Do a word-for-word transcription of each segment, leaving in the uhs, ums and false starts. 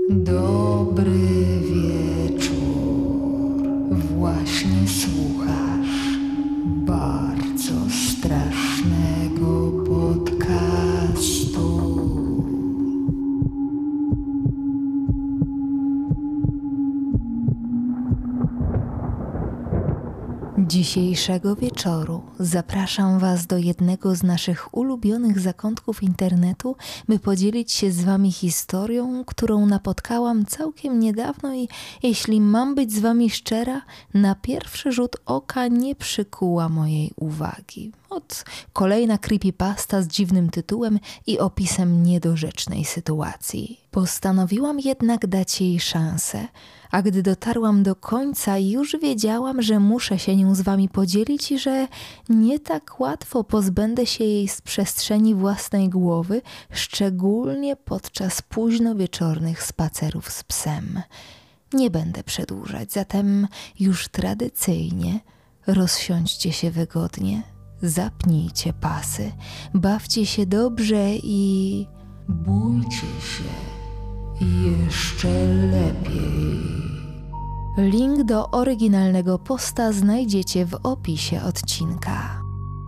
Dobry wieczór. Właśnie słuchasz bardzo strasznego podcastu. Dzisiejszego wieczoru zapraszam Was do jednego z naszych ulubionych zakątków internetu, by podzielić się z Wami historią, którą napotkałam całkiem niedawno i jeśli mam być z Wami szczera, na pierwszy rzut oka nie przykuła mojej uwagi. Ot, kolejna creepypasta z dziwnym tytułem i opisem niedorzecznej sytuacji. Postanowiłam jednak dać jej szansę, a gdy dotarłam do końca, już wiedziałam, że muszę się nią z Wami podzielić i że nie tak łatwo pozbędę się jej z przestrzeni własnej głowy, szczególnie podczas późno wieczornych spacerów z psem. Nie będę przedłużać, zatem już tradycyjnie rozsiądźcie się wygodnie, zapnijcie pasy, bawcie się dobrze i bójcie się jeszcze lepiej. Link do oryginalnego posta znajdziecie w opisie odcinka.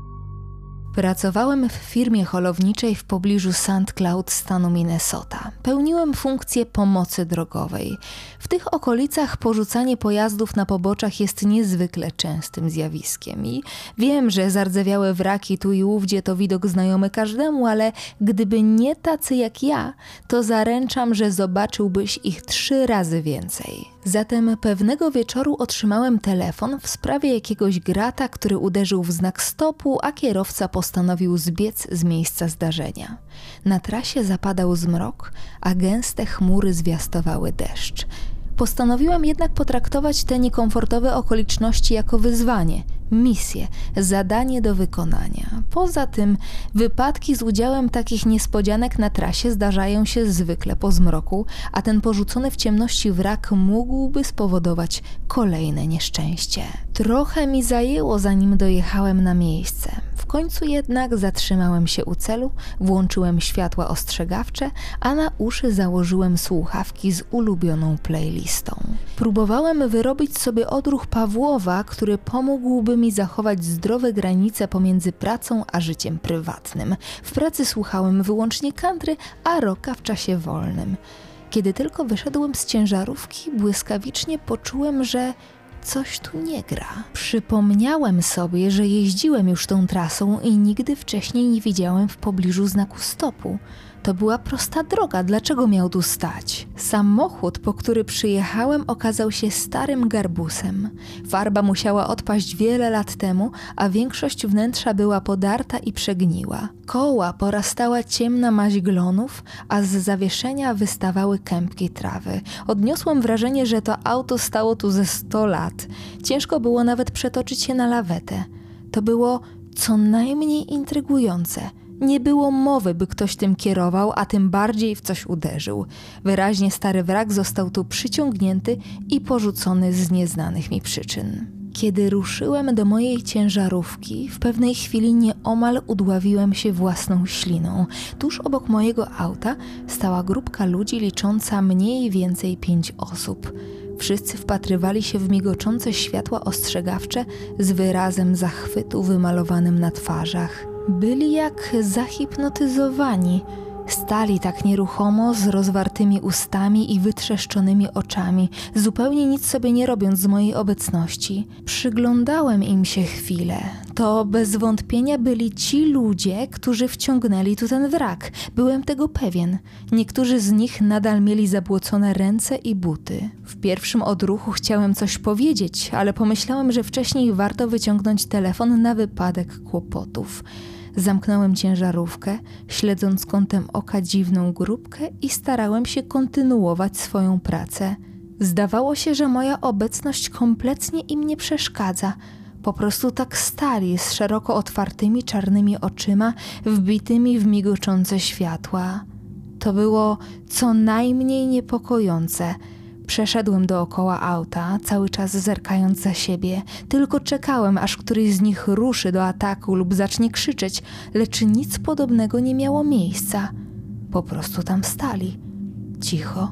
Pracowałem w firmie holowniczej w pobliżu Saint Cloud, stanu Minnesota. Pełniłem funkcję pomocy drogowej. W tych okolicach porzucanie pojazdów na poboczach jest niezwykle częstym zjawiskiem i wiem, że zardzewiałe wraki tu i ówdzie to widok znajomy każdemu, ale gdyby nie tacy jak ja, to zaręczam, że zobaczyłbyś ich trzy razy więcej. Zatem pewnego wieczoru otrzymałem telefon w sprawie jakiegoś grata, który uderzył w znak stopu, a kierowca postanowił zbiec z miejsca zdarzenia. Na trasie zapadał zmrok, a gęste chmury zwiastowały deszcz. Postanowiłam jednak potraktować te niekomfortowe okoliczności jako wyzwanie, misję, zadanie do wykonania. Poza tym wypadki z udziałem takich niespodzianek na trasie zdarzają się zwykle po zmroku, a ten porzucony w ciemności wrak mógłby spowodować kolejne nieszczęście. Trochę mi zajęło, zanim dojechałem na miejsce. W końcu jednak zatrzymałem się u celu, włączyłem światła ostrzegawcze, a na uszy założyłem słuchawki z ulubioną playlistą. Próbowałem wyrobić sobie odruch Pawłowa, który pomógłby mi zachować zdrowe granice pomiędzy pracą a życiem prywatnym. W pracy słuchałem wyłącznie country, a rocka w czasie wolnym. Kiedy tylko wyszedłem z ciężarówki, błyskawicznie poczułem, że coś tu nie gra. Przypomniałem sobie, że jeździłem już tą trasą i nigdy wcześniej nie widziałem w pobliżu znaku stopu. To była prosta droga, dlaczego miał tu stać? Samochód, po który przyjechałem, okazał się starym garbusem. Farba musiała odpaść wiele lat temu, a większość wnętrza była podarta i przegniła. Koła porastała ciemna maź glonów, a z zawieszenia wystawały kępki trawy. Odniosłem wrażenie, że to auto stało tu ze sto lat. Ciężko było nawet przetoczyć się na lawetę. To było co najmniej intrygujące. Nie było mowy, by ktoś tym kierował, a tym bardziej w coś uderzył. Wyraźnie stary wrak został tu przyciągnięty i porzucony z nieznanych mi przyczyn. Kiedy ruszyłem do mojej ciężarówki, w pewnej chwili nieomal udławiłem się własną śliną. Tuż obok mojego auta stała grupka ludzi licząca mniej więcej pięć osób. Wszyscy wpatrywali się w migoczące światła ostrzegawcze z wyrazem zachwytu wymalowanym na twarzach. Byli jak zahipnotyzowani. Stali tak nieruchomo, z rozwartymi ustami i wytrzeszczonymi oczami, zupełnie nic sobie nie robiąc z mojej obecności. Przyglądałem im się chwilę. To bez wątpienia byli ci ludzie, którzy wciągnęli tu ten wrak. Byłem tego pewien. Niektórzy z nich nadal mieli zabłocone ręce i buty. W pierwszym odruchu chciałem coś powiedzieć, ale pomyślałem, że wcześniej warto wyciągnąć telefon na wypadek kłopotów. Zamknąłem ciężarówkę, śledząc kątem oka dziwną grupkę i starałem się kontynuować swoją pracę. Zdawało się, że moja obecność kompletnie im nie przeszkadza. Po prostu tak stali z szeroko otwartymi czarnymi oczyma, wbitymi w migoczące światła. To było co najmniej niepokojące. Przeszedłem dookoła auta, cały czas zerkając za siebie. Tylko czekałem, aż któryś z nich ruszy do ataku lub zacznie krzyczeć, lecz nic podobnego nie miało miejsca. Po prostu tam stali. Cicho,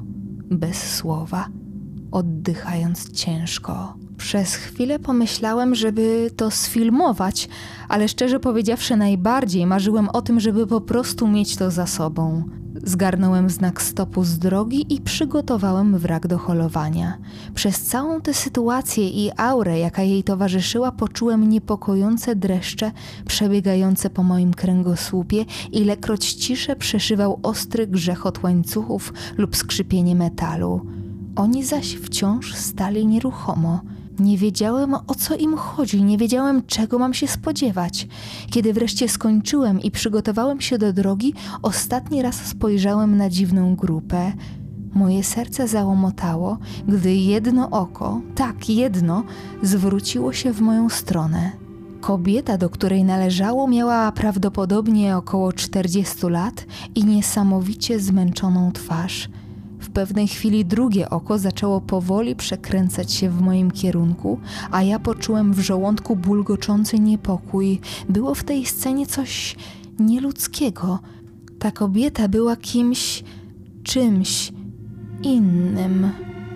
bez słowa, oddychając ciężko. Przez chwilę pomyślałem, żeby to sfilmować, ale szczerze powiedziawszy najbardziej marzyłem o tym, żeby po prostu mieć to za sobą. Zgarnąłem znak stopu z drogi i przygotowałem wrak do holowania. Przez całą tę sytuację i aurę, jaka jej towarzyszyła, poczułem niepokojące dreszcze przebiegające po moim kręgosłupie, ilekroć ciszę przeszywał ostry grzechot łańcuchów lub skrzypienie metalu. Oni zaś wciąż stali nieruchomo. Nie wiedziałem, o co im chodzi, nie wiedziałem, czego mam się spodziewać. Kiedy wreszcie skończyłem i przygotowałem się do drogi, ostatni raz spojrzałem na dziwną grupę. Moje serce załomotało, gdy jedno oko, tak jedno, zwróciło się w moją stronę. Kobieta, do której należało, miała prawdopodobnie około czterdziestu lat i niesamowicie zmęczoną twarz. W pewnej chwili drugie oko zaczęło powoli przekręcać się w moim kierunku, a ja poczułem w żołądku bulgoczący niepokój. Było w tej scenie coś nieludzkiego. Ta kobieta była kimś, czymś innym.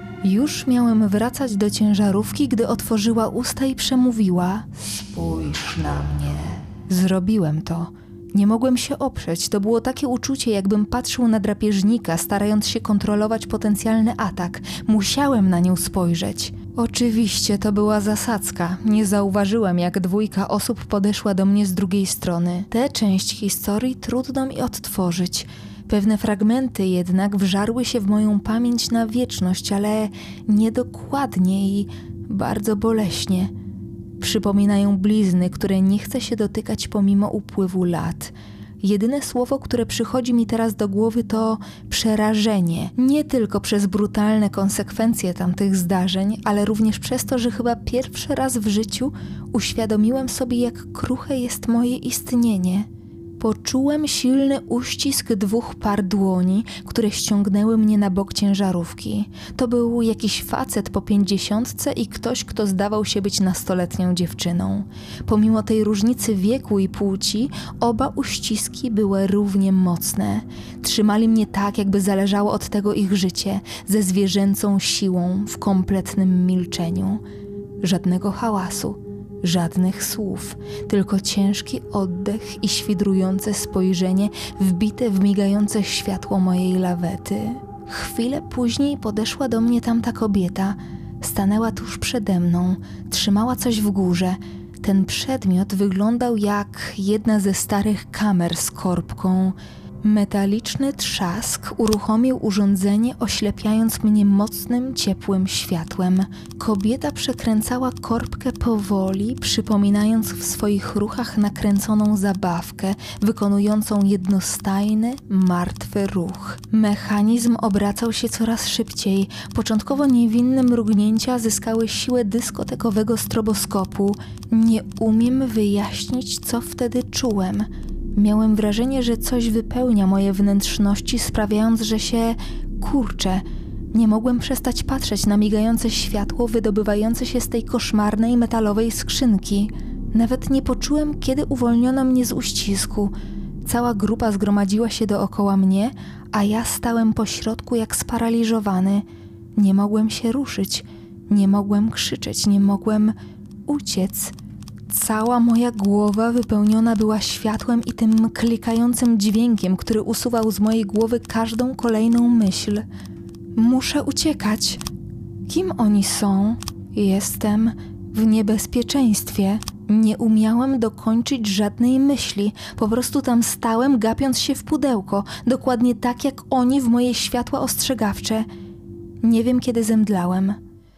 Już miałem wracać do ciężarówki, gdy otworzyła usta i przemówiła: „Spójrz na mnie”. Zrobiłem to. Nie mogłem się oprzeć. To było takie uczucie, jakbym patrzył na drapieżnika, starając się kontrolować potencjalny atak. Musiałem na nią spojrzeć. Oczywiście to była zasadzka. Nie zauważyłem, jak dwójka osób podeszła do mnie z drugiej strony. Tę część historii trudno mi odtworzyć. Pewne fragmenty jednak wżarły się w moją pamięć na wieczność, ale niedokładnie i bardzo boleśnie. Przypominają blizny, które nie chce się dotykać pomimo upływu lat. Jedyne słowo, które przychodzi mi teraz do głowy, to przerażenie. Nie tylko przez brutalne konsekwencje tamtych zdarzeń, ale również przez to, że chyba pierwszy raz w życiu uświadomiłem sobie, jak kruche jest moje istnienie. Poczułem silny uścisk dwóch par dłoni, które ściągnęły mnie na bok ciężarówki. To był jakiś facet po pięćdziesiątce i ktoś, kto zdawał się być nastoletnią dziewczyną. Pomimo tej różnicy wieku i płci, oba uściski były równie mocne. Trzymali mnie tak, jakby zależało od tego ich życie, ze zwierzęcą siłą, w kompletnym milczeniu. Żadnego hałasu. Żadnych słów, tylko ciężki oddech i świdrujące spojrzenie wbite w migające światło mojej lawety. Chwilę później podeszła do mnie tamta kobieta. Stanęła tuż przede mną, trzymała coś w górze. Ten przedmiot wyglądał jak jedna ze starych kamer z korbką. Metaliczny trzask uruchomił urządzenie, oślepiając mnie mocnym, ciepłym światłem. Kobieta przekręcała korbkę powoli, przypominając w swoich ruchach nakręconą zabawkę, wykonującą jednostajny, martwy ruch. Mechanizm obracał się coraz szybciej. Początkowo niewinne mrugnięcia zyskały siłę dyskotekowego stroboskopu. Nie umiem wyjaśnić, co wtedy czułem. Miałem wrażenie, że coś wypełnia moje wnętrzności, sprawiając, że się kurczę. Nie mogłem przestać patrzeć na migające światło wydobywające się z tej koszmarnej metalowej skrzynki. Nawet nie poczułem, kiedy uwolniono mnie z uścisku. Cała grupa zgromadziła się dookoła mnie, a ja stałem pośrodku jak sparaliżowany. Nie mogłem się ruszyć, nie mogłem krzyczeć, nie mogłem uciec. Cała moja głowa wypełniona była światłem i tym klikającym dźwiękiem, który usuwał z mojej głowy każdą kolejną myśl. Muszę uciekać. Kim oni są? Jestem w niebezpieczeństwie. Nie umiałem dokończyć żadnej myśli. Po prostu tam stałem, gapiąc się w pudełko, dokładnie tak jak oni w moje światła ostrzegawcze. Nie wiem, kiedy zemdlałem.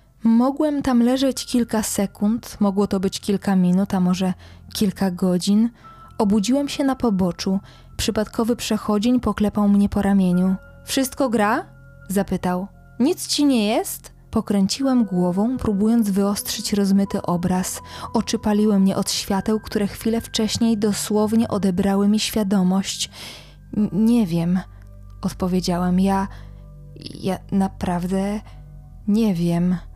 Mogłem tam leżeć kilka sekund, mogło to być kilka minut, a może kilka godzin. Obudziłem się na poboczu. Przypadkowy przechodzień poklepał mnie po ramieniu. „Wszystko gra?” zapytał. „Nic ci nie jest?” Pokręciłem głową, próbując wyostrzyć rozmyty obraz. Oczy paliły mnie od świateł, które chwilę wcześniej dosłownie odebrały mi świadomość. „Nie wiem”, odpowiedziałem. Ja... ja naprawdę nie wiem”.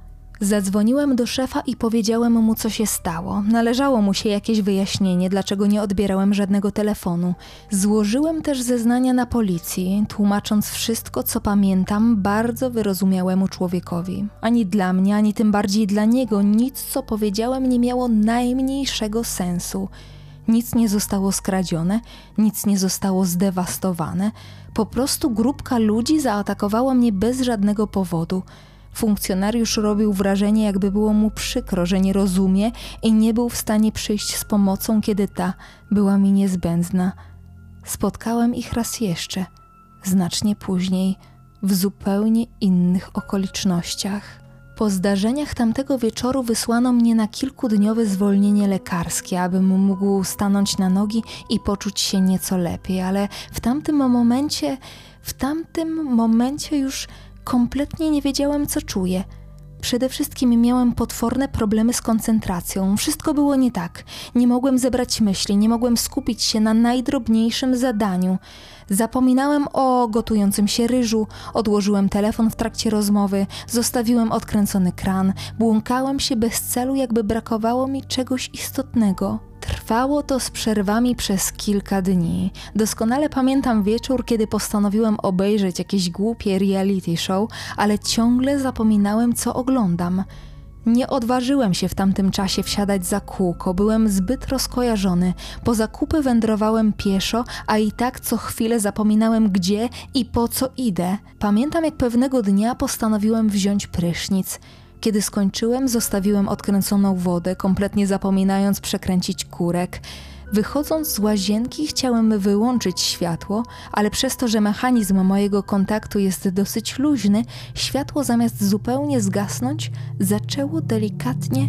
Zadzwoniłem do szefa i powiedziałem mu, co się stało. Należało mu się jakieś wyjaśnienie, dlaczego nie odbierałem żadnego telefonu. Złożyłem też zeznania na policji, tłumacząc wszystko, co pamiętam, bardzo wyrozumiałemu człowiekowi. Ani dla mnie, ani tym bardziej dla niego nic, co powiedziałem, nie miało najmniejszego sensu. Nic nie zostało skradzione, nic nie zostało zdewastowane. Po prostu grupka ludzi zaatakowała mnie bez żadnego powodu. Funkcjonariusz robił wrażenie, jakby było mu przykro, że nie rozumie i nie był w stanie przyjść z pomocą, kiedy ta była mi niezbędna. Spotkałem ich raz jeszcze, znacznie później, w zupełnie innych okolicznościach. Po zdarzeniach tamtego wieczoru wysłano mnie na kilkudniowe zwolnienie lekarskie, abym mógł stanąć na nogi i poczuć się nieco lepiej, ale w tamtym momencie, w tamtym momencie już kompletnie nie wiedziałem, co czuję. Przede wszystkim miałem potworne problemy z koncentracją. Wszystko było nie tak. Nie mogłem zebrać myśli, nie mogłem skupić się na najdrobniejszym zadaniu. Zapominałem o gotującym się ryżu, odłożyłem telefon w trakcie rozmowy, zostawiłem odkręcony kran, błąkałem się bez celu, jakby brakowało mi czegoś istotnego. Trwało to z przerwami przez kilka dni. Doskonale pamiętam wieczór, kiedy postanowiłem obejrzeć jakieś głupie reality show, ale ciągle zapominałem, co oglądam. Nie odważyłem się w tamtym czasie wsiadać za kółko, byłem zbyt rozkojarzony. Po zakupy wędrowałem pieszo, a i tak co chwilę zapominałem, gdzie i po co idę. Pamiętam, jak pewnego dnia postanowiłem wziąć prysznic. Kiedy skończyłem, zostawiłem odkręconą wodę, kompletnie zapominając przekręcić kurek. Wychodząc z łazienki, chciałem wyłączyć światło, ale przez to, że mechanizm mojego kontaktu jest dosyć luźny, światło zamiast zupełnie zgasnąć, zaczęło delikatnie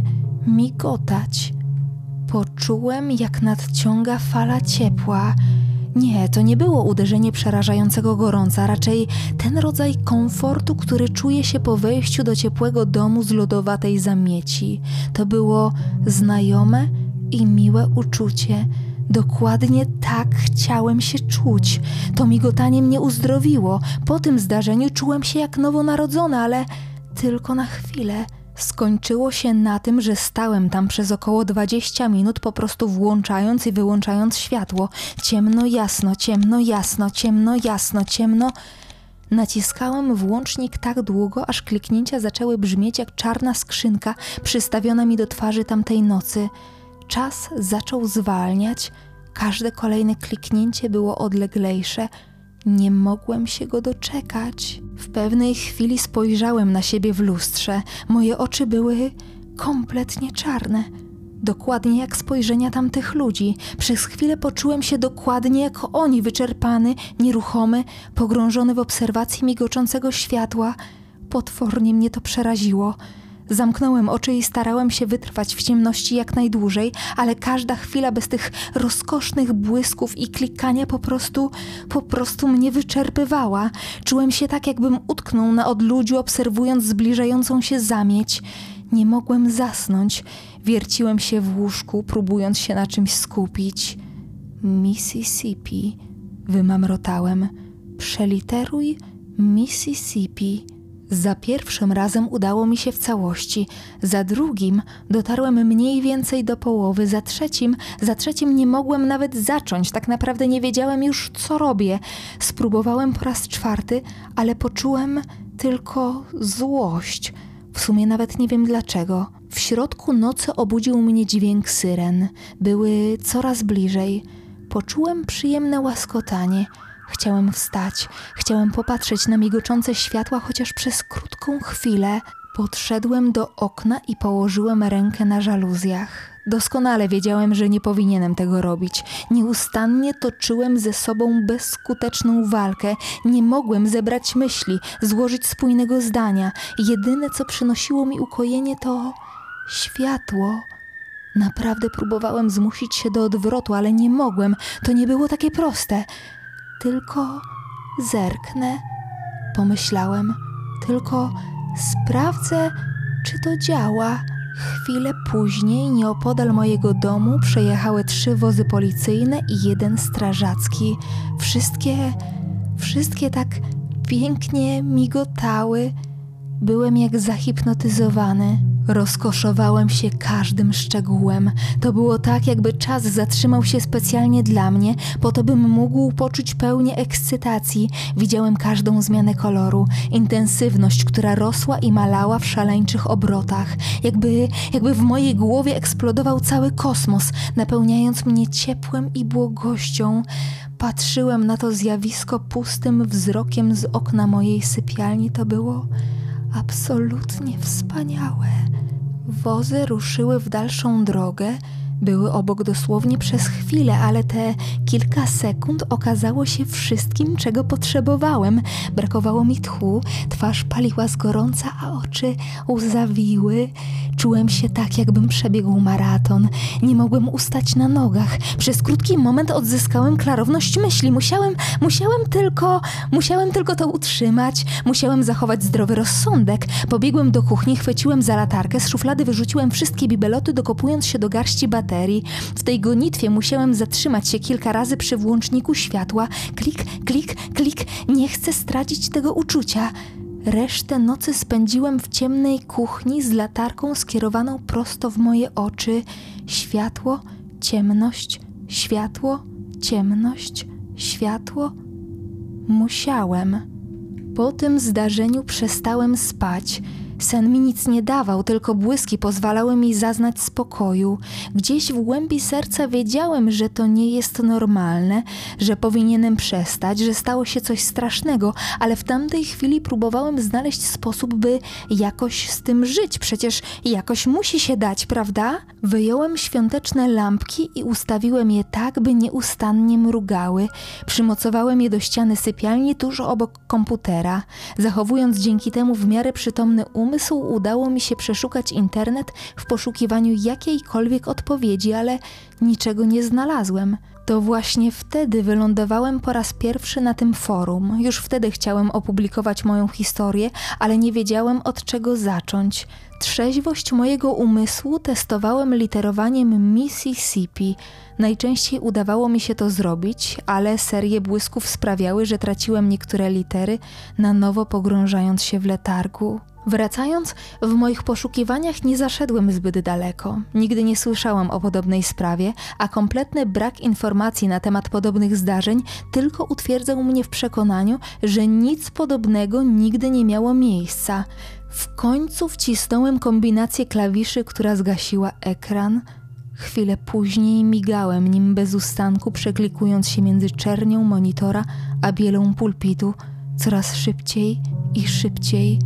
migotać. Poczułem, jak nadciąga fala ciepła. Nie, to nie było uderzenie przerażającego gorąca, raczej ten rodzaj komfortu, który czuje się po wejściu do ciepłego domu z lodowatej zamieci. To było znajome i miłe uczucie. Dokładnie tak chciałem się czuć. To migotanie mnie uzdrowiło. Po tym zdarzeniu czułem się jak nowonarodzony, ale tylko na chwilę. Skończyło się na tym, że stałem tam przez około dwadzieścia minut, po prostu włączając i wyłączając światło. Ciemno, jasno, ciemno, jasno, ciemno, jasno, ciemno. Naciskałem włącznik tak długo, aż kliknięcia zaczęły brzmieć jak czarna skrzynka przystawiona mi do twarzy tamtej nocy. Czas zaczął zwalniać, każde kolejne kliknięcie było odleglejsze. Nie mogłem się go doczekać. W pewnej chwili spojrzałem na siebie w lustrze. Moje oczy były kompletnie czarne. Dokładnie jak spojrzenia tamtych ludzi. Przez chwilę poczułem się dokładnie jak oni, wyczerpany, nieruchomy, pogrążony w obserwacji migoczącego światła. Potwornie mnie to przeraziło. Zamknąłem oczy i starałem się wytrwać w ciemności jak najdłużej, ale każda chwila bez tych rozkosznych błysków i klikania po prostu, po prostu mnie wyczerpywała. Czułem się tak, jakbym utknął na odludziu, obserwując zbliżającą się zamieć. Nie mogłem zasnąć. Wierciłem się w łóżku, próbując się na czymś skupić. Mississippi, wymamrotałem. Przeliteruj Mississippi. Za pierwszym razem udało mi się w całości, za drugim dotarłem mniej więcej do połowy, za trzecim, za trzecim nie mogłem nawet zacząć, tak naprawdę nie wiedziałem już, co robię. Spróbowałem po raz czwarty, ale poczułem tylko złość. W sumie nawet nie wiem dlaczego. W środku nocy obudził mnie dźwięk syren. Były coraz bliżej. Poczułem przyjemne łaskotanie. Chciałem wstać, chciałem popatrzeć na migoczące światła chociaż przez krótką chwilę. Podszedłem do okna i położyłem rękę na żaluzjach. Doskonale wiedziałem, że nie powinienem tego robić. Nieustannie toczyłem ze sobą bezskuteczną walkę. Nie mogłem zebrać myśli, złożyć spójnego zdania. Jedyne, co przynosiło mi ukojenie, to światło. Naprawdę próbowałem zmusić się do odwrotu, ale nie mogłem. To nie było takie proste. Tylko zerknę, pomyślałem. Tylko sprawdzę, czy to działa. Chwilę później nieopodal mojego domu przejechały trzy wozy policyjne i jeden strażacki. Wszystkie, wszystkie tak pięknie migotały. Byłem jak zahipnotyzowany. Rozkoszowałem się każdym szczegółem. To było tak, jakby czas zatrzymał się specjalnie dla mnie, po to bym mógł poczuć pełnię ekscytacji. Widziałem każdą zmianę koloru, intensywność, która rosła i malała w szaleńczych obrotach. Jakby, jakby w mojej głowie eksplodował cały kosmos, napełniając mnie ciepłem i błogością. Patrzyłem na to zjawisko pustym wzrokiem z okna mojej sypialni. To było absolutnie wspaniałe. Wozy ruszyły w dalszą drogę. Były obok dosłownie przez chwilę, ale te kilka sekund okazało się wszystkim, czego potrzebowałem. Brakowało mi tchu, twarz paliła z gorąca, a oczy łzawiły. Czułem się tak, jakbym przebiegł maraton. Nie mogłem ustać na nogach. Przez krótki moment odzyskałem klarowność myśli. Musiałem, musiałem tylko, musiałem tylko to utrzymać. Musiałem zachować zdrowy rozsądek. Pobiegłem do kuchni, chwyciłem za latarkę, z szuflady wyrzuciłem wszystkie bibeloty, dokopując się do garści baterii. W tej gonitwie musiałem zatrzymać się kilka razy przy włączniku światła. Klik, klik, klik. Nie chcę stracić tego uczucia. Resztę nocy spędziłem w ciemnej kuchni z latarką skierowaną prosto w moje oczy. Światło, ciemność, światło, ciemność, światło. Musiałem. Po tym zdarzeniu przestałem spać. Sen mi nic nie dawał, tylko błyski pozwalały mi zaznać spokoju. Gdzieś w głębi serca wiedziałem, że to nie jest normalne, że powinienem przestać, że stało się coś strasznego, ale w tamtej chwili próbowałem znaleźć sposób, by jakoś z tym żyć. Przecież jakoś musi się dać, prawda? Wyjąłem świąteczne lampki i ustawiłem je tak, by nieustannie mrugały. Przymocowałem je do ściany sypialni tuż obok komputera. Zachowując dzięki temu w miarę przytomny umysł, Umysł udało mi się przeszukać internet w poszukiwaniu jakiejkolwiek odpowiedzi, ale niczego nie znalazłem. To właśnie wtedy wylądowałem po raz pierwszy na tym forum. Już wtedy chciałem opublikować moją historię, ale nie wiedziałem, od czego zacząć. Trzeźwość mojego umysłu testowałem literowaniem Mississippi. Najczęściej udawało mi się to zrobić, ale serie błysków sprawiały, że traciłem niektóre litery, na nowo pogrążając się w letargu. Wracając, w moich poszukiwaniach nie zaszedłem zbyt daleko. Nigdy nie słyszałam o podobnej sprawie, a kompletny brak informacji na temat podobnych zdarzeń tylko utwierdzał mnie w przekonaniu, że nic podobnego nigdy nie miało miejsca. W końcu wcisnąłem kombinację klawiszy, która zgasiła ekran. Chwilę później migałem nim bez ustanku, przeklikując się między czernią monitora a bielą pulpitu, coraz szybciej i szybciej.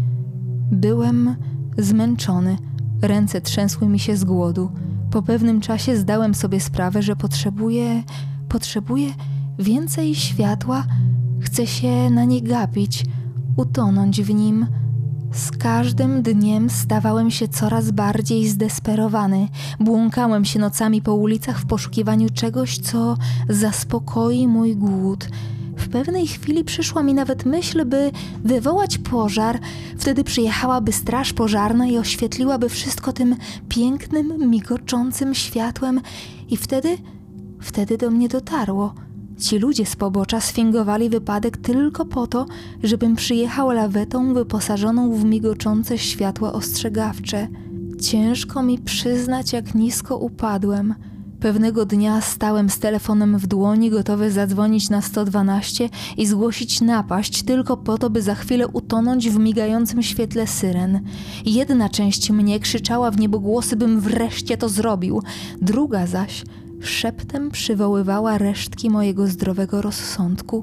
Byłem zmęczony, ręce trzęsły mi się z głodu. Po pewnym czasie zdałem sobie sprawę, że potrzebuję, potrzebuję więcej światła, chcę się na nie gapić, utonąć w nim. Z każdym dniem stawałem się coraz bardziej zdesperowany. Błąkałem się nocami po ulicach w poszukiwaniu czegoś, co zaspokoi mój głód. W pewnej chwili przyszła mi nawet myśl, by wywołać pożar. Wtedy przyjechałaby straż pożarna i oświetliłaby wszystko tym pięknym, migoczącym światłem. I wtedy, wtedy do mnie dotarło. Ci ludzie z pobocza sfingowali wypadek tylko po to, żebym przyjechał lawetą wyposażoną w migoczące światła ostrzegawcze. Ciężko mi przyznać, jak nisko upadłem. Pewnego dnia stałem z telefonem w dłoni, gotowy zadzwonić na sto dwanaście i zgłosić napaść, tylko po to, by za chwilę utonąć w migającym świetle syren. Jedna część mnie krzyczała w niebogłosy, bym wreszcie to zrobił, druga zaś szeptem przywoływała resztki mojego zdrowego rozsądku.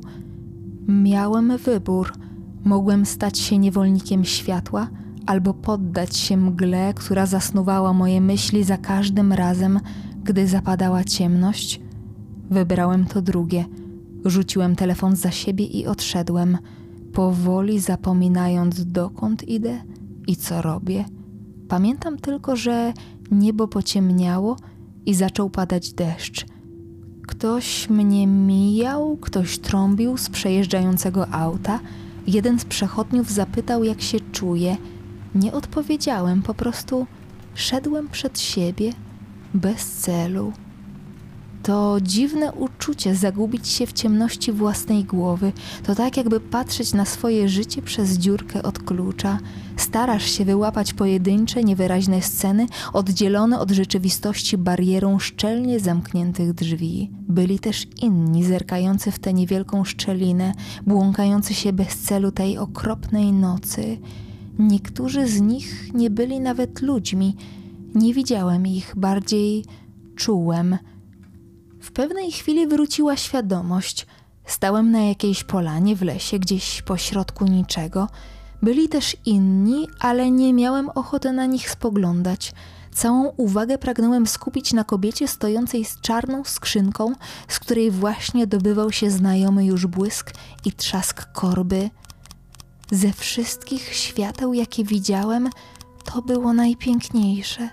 Miałem wybór. Mogłem stać się niewolnikiem światła, albo poddać się mgle, która zasnuwała moje myśli za każdym razem, gdy zapadała ciemność. Wybrałem to drugie. Rzuciłem telefon za siebie i odszedłem, powoli zapominając, dokąd idę i co robię. Pamiętam tylko, że niebo pociemniało i zaczął padać deszcz. Ktoś mnie mijał, ktoś trąbił z przejeżdżającego auta. Jeden z przechodniów zapytał, jak się czuję. Nie odpowiedziałem, po prostu szedłem przed siebie, bez celu. To dziwne uczucie zagubić się w ciemności własnej głowy. To tak jakby patrzeć na swoje życie przez dziurkę od klucza. Starasz się wyłapać pojedyncze, niewyraźne sceny, oddzielone od rzeczywistości barierą szczelnie zamkniętych drzwi. Byli też inni, zerkający w tę niewielką szczelinę, błąkający się bez celu tej okropnej nocy. Niektórzy z nich nie byli nawet ludźmi. Nie widziałem ich, bardziej czułem. W pewnej chwili wróciła świadomość. Stałem na jakiejś polanie w lesie, gdzieś pośrodku niczego. Byli też inni, ale nie miałem ochoty na nich spoglądać. Całą uwagę pragnąłem skupić na kobiecie stojącej z czarną skrzynką, z której właśnie dobywał się znajomy już błysk i trzask korby. Ze wszystkich świateł, jakie widziałem, to było najpiękniejsze.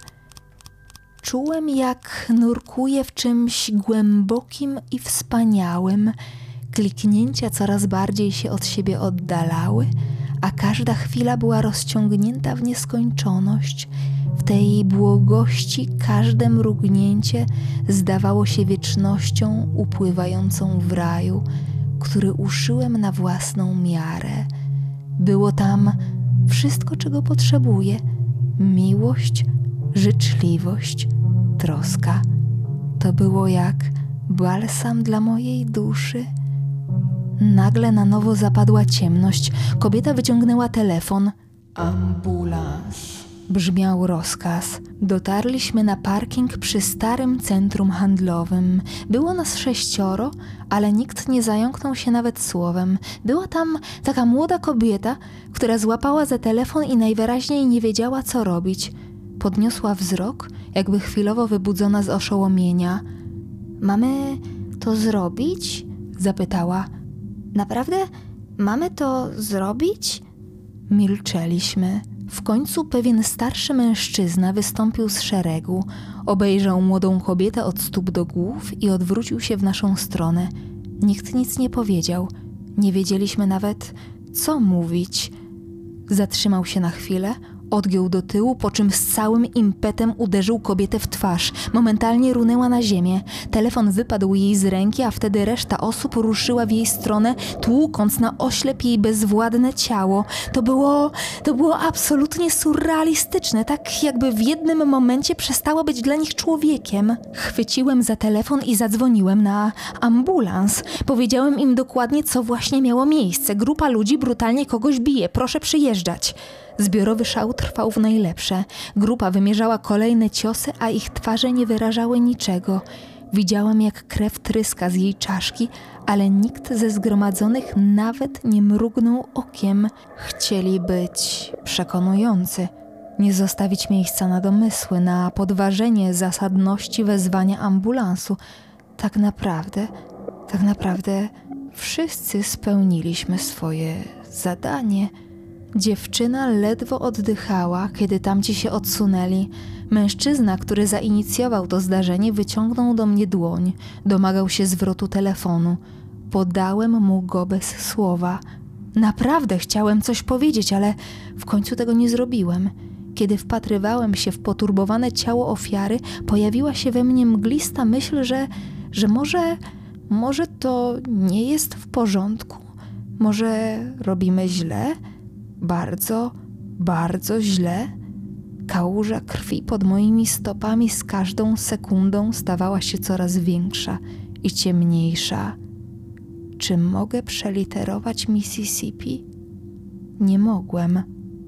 Czułem, jak nurkuję w czymś głębokim i wspaniałym. Kliknięcia coraz bardziej się od siebie oddalały, a każda chwila była rozciągnięta w nieskończoność. W tej błogości każde mrugnięcie zdawało się wiecznością upływającą w raju, który uszyłem na własną miarę. Było tam wszystko, czego potrzebuję. Miłość, życzliwość, troska. To było jak balsam dla mojej duszy. Nagle na nowo zapadła ciemność. Kobieta wyciągnęła telefon. Ambulans. Brzmiał rozkaz. Dotarliśmy na parking przy starym centrum handlowym. Było nas sześcioro, ale nikt nie zająknął się nawet słowem. Była tam taka młoda kobieta, która złapała za telefon i najwyraźniej nie wiedziała, co robić. Podniosła wzrok, jakby chwilowo wybudzona z oszołomienia. Mamy to zrobić? Zapytała. Naprawdę? Mamy to zrobić? Milczeliśmy. W końcu pewien starszy mężczyzna wystąpił z szeregu, obejrzał młodą kobietę od stóp do głów i odwrócił się w naszą stronę. Nikt nic nie powiedział. Nie wiedzieliśmy nawet, co mówić. Zatrzymał się na chwilę, odgiął do tyłu, po czym z całym impetem uderzył kobietę w twarz. Momentalnie runęła na ziemię. Telefon wypadł jej z ręki, a wtedy reszta osób ruszyła w jej stronę, tłukąc na oślep jej bezwładne ciało. To było, to było absolutnie surrealistyczne, tak jakby w jednym momencie przestało być dla nich człowiekiem. Chwyciłem za telefon i zadzwoniłem na ambulans. Powiedziałem im dokładnie, co właśnie miało miejsce. Grupa ludzi brutalnie kogoś bije, proszę przyjeżdżać. Zbiorowy szał trwał w najlepsze. Grupa wymierzała kolejne ciosy, a ich twarze nie wyrażały niczego. Widziałem, jak krew tryska z jej czaszki, ale nikt ze zgromadzonych nawet nie mrugnął okiem. Chcieli być przekonujący, nie zostawić miejsca na domysły, na podważenie zasadności wezwania ambulansu. Tak naprawdę, tak naprawdę wszyscy spełniliśmy swoje zadanie. Dziewczyna ledwo oddychała, kiedy tamci się odsunęli. Mężczyzna, który zainicjował to zdarzenie, wyciągnął do mnie dłoń. Domagał się zwrotu telefonu. Podałem mu go bez słowa. Naprawdę chciałem coś powiedzieć, ale w końcu tego nie zrobiłem. Kiedy wpatrywałem się w poturbowane ciało ofiary, pojawiła się we mnie mglista myśl, że, że może, może to nie jest w porządku. Może robimy źle? Bardzo, bardzo źle. Kałuża krwi pod moimi stopami z każdą sekundą stawała się coraz większa i ciemniejsza. Czy mogę przeliterować Mississippi? Nie mogłem.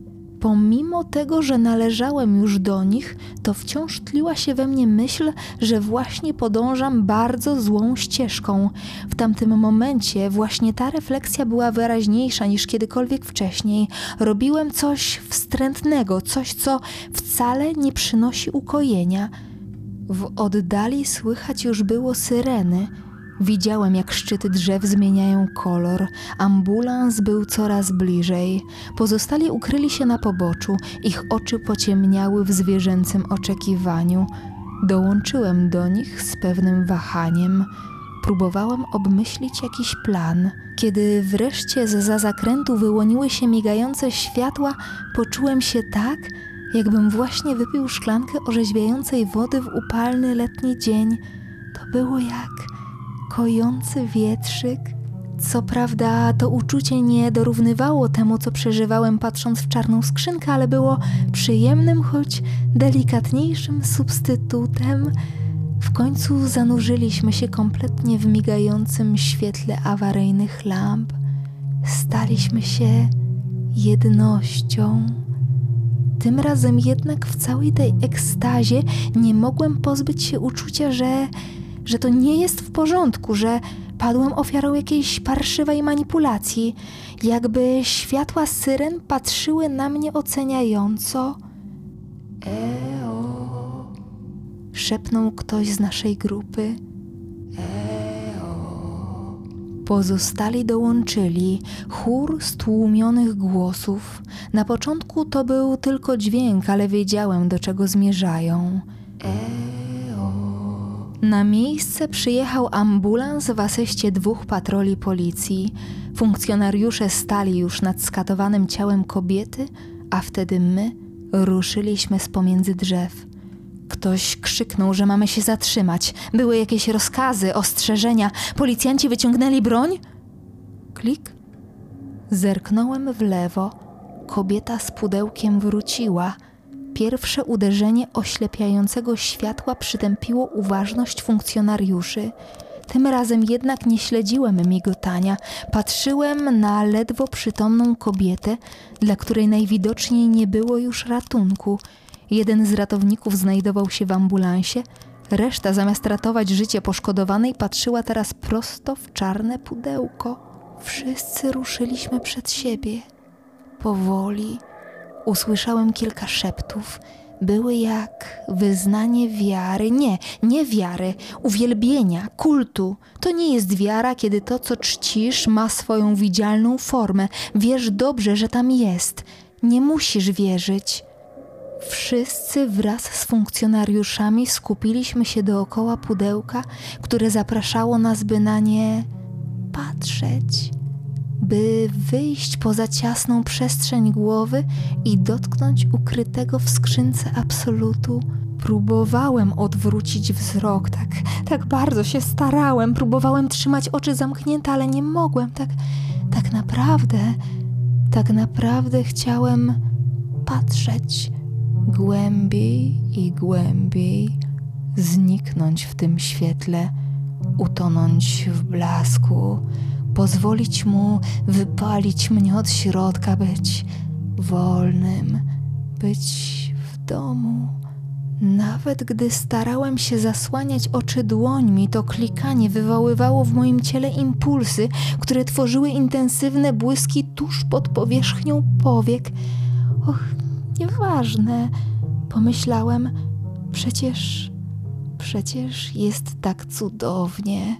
Pomimo tego, że należałem już do nich, to wciąż tliła się we mnie myśl, że właśnie podążam bardzo złą ścieżką. W tamtym momencie właśnie ta refleksja była wyraźniejsza niż kiedykolwiek wcześniej. Robiłem coś wstrętnego, coś, co wcale nie przynosi ukojenia. W oddali słychać już było syreny. Widziałem, jak szczyty drzew zmieniają kolor. Ambulans był coraz bliżej. Pozostali ukryli się na poboczu. Ich oczy pociemniały w zwierzęcym oczekiwaniu. Dołączyłem do nich z pewnym wahaniem. Próbowałem obmyślić jakiś plan. Kiedy wreszcie zza zakrętu wyłoniły się migające światła, poczułem się tak, jakbym właśnie wypił szklankę orzeźwiającej wody w upalny letni dzień. To było jak kojący wietrzyk. Co prawda to uczucie nie dorównywało temu, co przeżywałem patrząc w czarną skrzynkę, ale było przyjemnym, choć delikatniejszym substytutem. W końcu zanurzyliśmy się kompletnie w migającym świetle awaryjnych lamp. Staliśmy się jednością. Tym razem jednak w całej tej ekstazie nie mogłem pozbyć się uczucia, że, że to nie jest w porządku, że padłem ofiarą jakiejś parszywej manipulacji. Jakby światła syren patrzyły na mnie oceniająco. Eo, szepnął ktoś z naszej grupy. Eo. Pozostali dołączyli, chór stłumionych głosów. Na początku to był tylko dźwięk, ale wiedziałem, do czego zmierzają. Eo. Na miejsce przyjechał ambulans w asyście dwóch patroli policji. Funkcjonariusze stali już nad skatowanym ciałem kobiety, a wtedy my ruszyliśmy z pomiędzy drzew. Ktoś krzyknął, że mamy się zatrzymać. Były jakieś rozkazy, ostrzeżenia. Policjanci wyciągnęli broń? Klik. Zerknąłem w lewo. Kobieta z pudełkiem wróciła. Pierwsze uderzenie oślepiającego światła przytępiło uważność funkcjonariuszy. Tym razem jednak nie śledziłem migotania. Patrzyłem na ledwo przytomną kobietę, dla której najwidoczniej nie było już ratunku. Jeden z ratowników znajdował się w ambulansie, reszta zamiast ratować życie poszkodowanej patrzyła teraz prosto w czarne pudełko. Wszyscy ruszyliśmy przed siebie. Powoli usłyszałem kilka szeptów. Były jak wyznanie wiary. Nie, nie wiary, uwielbienia, kultu. To nie jest wiara, kiedy to, co czcisz, ma swoją widzialną formę. Wiesz dobrze, że tam jest. Nie musisz wierzyć. Wszyscy wraz z funkcjonariuszami skupiliśmy się dookoła pudełka, które zapraszało nas, by na nie patrzeć, by wyjść poza ciasną przestrzeń głowy i dotknąć ukrytego w skrzynce absolutu. Próbowałem odwrócić wzrok, tak, tak bardzo się starałem, próbowałem trzymać oczy zamknięte, ale nie mogłem, tak, tak naprawdę, tak naprawdę chciałem patrzeć głębiej i głębiej, zniknąć w tym świetle, utonąć w blasku, pozwolić mu wypalić mnie od środka, być wolnym, być w domu. Nawet gdy starałem się zasłaniać oczy dłońmi, to klikanie wywoływało w moim ciele impulsy, które tworzyły intensywne błyski tuż pod powierzchnią powiek. Och, nieważne, pomyślałem, przecież, przecież jest tak cudownie.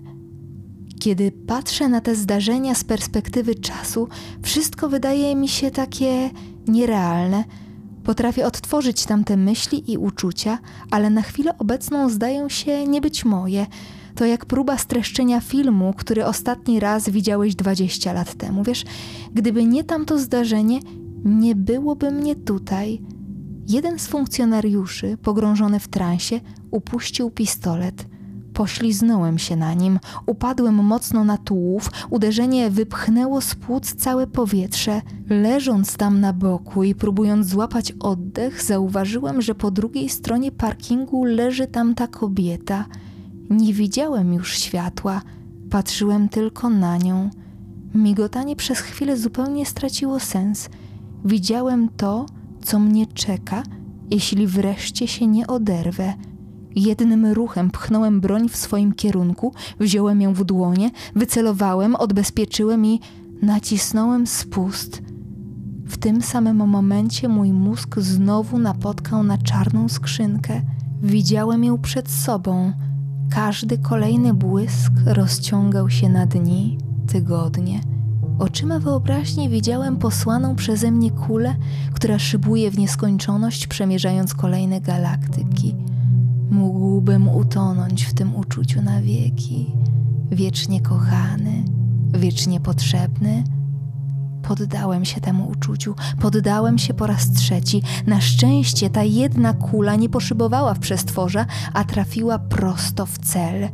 Kiedy patrzę na te zdarzenia z perspektywy czasu, wszystko wydaje mi się takie nierealne. Potrafię odtworzyć tamte myśli i uczucia, ale na chwilę obecną zdają się nie być moje. To jak próba streszczenia filmu, który ostatni raz widziałeś dwadzieścia lat temu. Wiesz, gdyby nie tamto zdarzenie, nie byłoby mnie tutaj. Jeden z funkcjonariuszy, pogrążony w transie, upuścił pistolet. Pośliznąłem się na nim, upadłem mocno na tułów, uderzenie wypchnęło z płuc całe powietrze. Leżąc tam na boku i próbując złapać oddech, zauważyłem, że po drugiej stronie parkingu leży tamta kobieta. Nie widziałem już światła, patrzyłem tylko na nią. Migotanie przez chwilę zupełnie straciło sens. Widziałem to, co mnie czeka, jeśli wreszcie się nie oderwę. Jednym ruchem pchnąłem broń w swoim kierunku, wziąłem ją w dłonie, wycelowałem, odbezpieczyłem i nacisnąłem spust. W tym samym momencie mój mózg znowu napotkał na czarną skrzynkę. Widziałem ją przed sobą. Każdy kolejny błysk rozciągał się na dni, tygodnie. Oczyma wyobraźni widziałem posłaną przeze mnie kulę, która szybuje w nieskończoność, przemierzając kolejne galaktyki. Mógłbym utonąć w tym uczuciu na wieki, wiecznie kochany, wiecznie potrzebny. Poddałem się temu uczuciu, poddałem się po raz trzeci. Na szczęście ta jedna kula nie poszybowała w przestworze, a trafiła prosto w cel.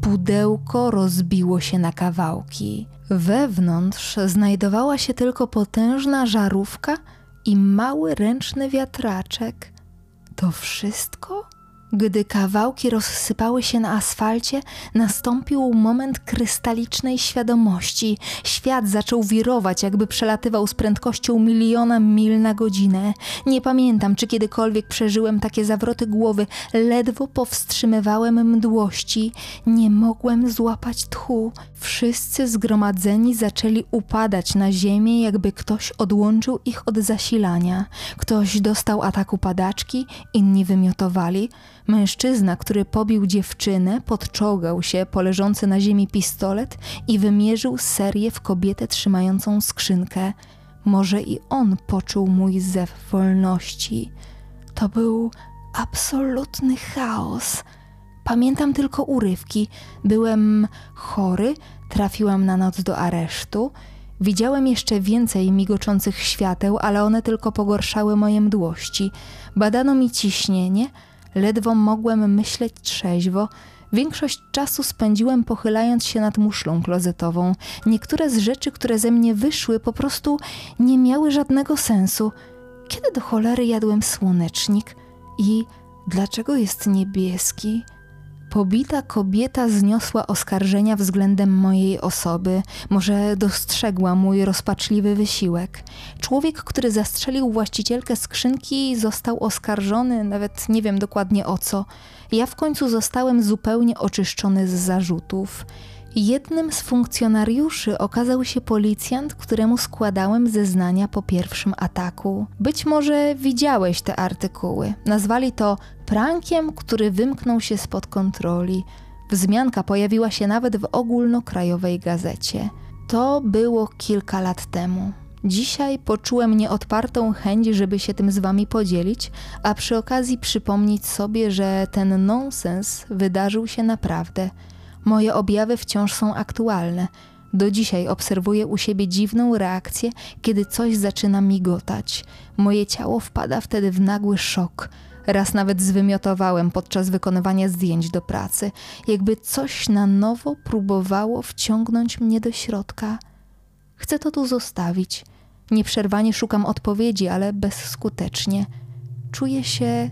Pudełko rozbiło się na kawałki. Wewnątrz znajdowała się tylko potężna żarówka i mały ręczny wiatraczek. To wszystko? Gdy kawałki rozsypały się na asfalcie, nastąpił moment krystalicznej świadomości. Świat zaczął wirować, jakby przelatywał z prędkością miliona mil na godzinę. Nie pamiętam, czy kiedykolwiek przeżyłem takie zawroty głowy. Ledwo powstrzymywałem mdłości. Nie mogłem złapać tchu. Wszyscy zgromadzeni zaczęli upadać na ziemię, jakby ktoś odłączył ich od zasilania. Ktoś dostał ataku padaczki, inni wymiotowali. Mężczyzna, który pobił dziewczynę, podczołgał się po leżący na ziemi pistolet i wymierzył serię w kobietę trzymającą skrzynkę. Może i on poczuł mój zew wolności. To był absolutny chaos. Pamiętam tylko urywki. Byłem chory, trafiłam na noc do aresztu. Widziałem jeszcze więcej migoczących świateł, ale one tylko pogorszały moje mdłości. Badano mi ciśnienie. Ledwo mogłem myśleć trzeźwo. Większość czasu spędziłem pochylając się nad muszlą klozetową. Niektóre z rzeczy, które ze mnie wyszły, po prostu nie miały żadnego sensu. Kiedy do cholery jadłem słonecznik? I dlaczego jest niebieski? Pobita kobieta zniosła oskarżenia względem mojej osoby. Może dostrzegła mój rozpaczliwy wysiłek. Człowiek, który zastrzelił właścicielkę skrzynki, został oskarżony, nawet nie wiem dokładnie o co. Ja w końcu zostałem zupełnie oczyszczony z zarzutów. Jednym z funkcjonariuszy okazał się policjant, któremu składałem zeznania po pierwszym ataku. Być może widziałeś te artykuły. Nazwali to prankiem, który wymknął się spod kontroli. Wzmianka pojawiła się nawet w ogólnokrajowej gazecie. To było kilka lat temu. Dzisiaj poczułem nieodpartą chęć, żeby się tym z wami podzielić, a przy okazji przypomnieć sobie, że ten nonsens wydarzył się naprawdę. Moje objawy wciąż są aktualne. Do dzisiaj obserwuję u siebie dziwną reakcję, kiedy coś zaczyna migotać. Moje ciało wpada wtedy w nagły szok. Raz nawet zwymiotowałem podczas wykonywania zdjęć do pracy, jakby coś na nowo próbowało wciągnąć mnie do środka. Chcę to tu zostawić. Nieprzerwanie szukam odpowiedzi, ale bezskutecznie. Czuję się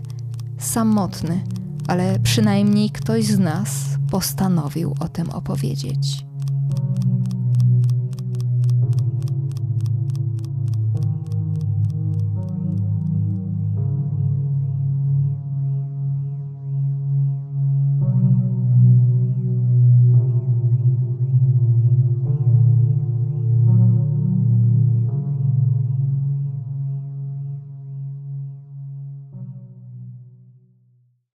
samotny, ale przynajmniej ktoś z nas postanowił o tym opowiedzieć.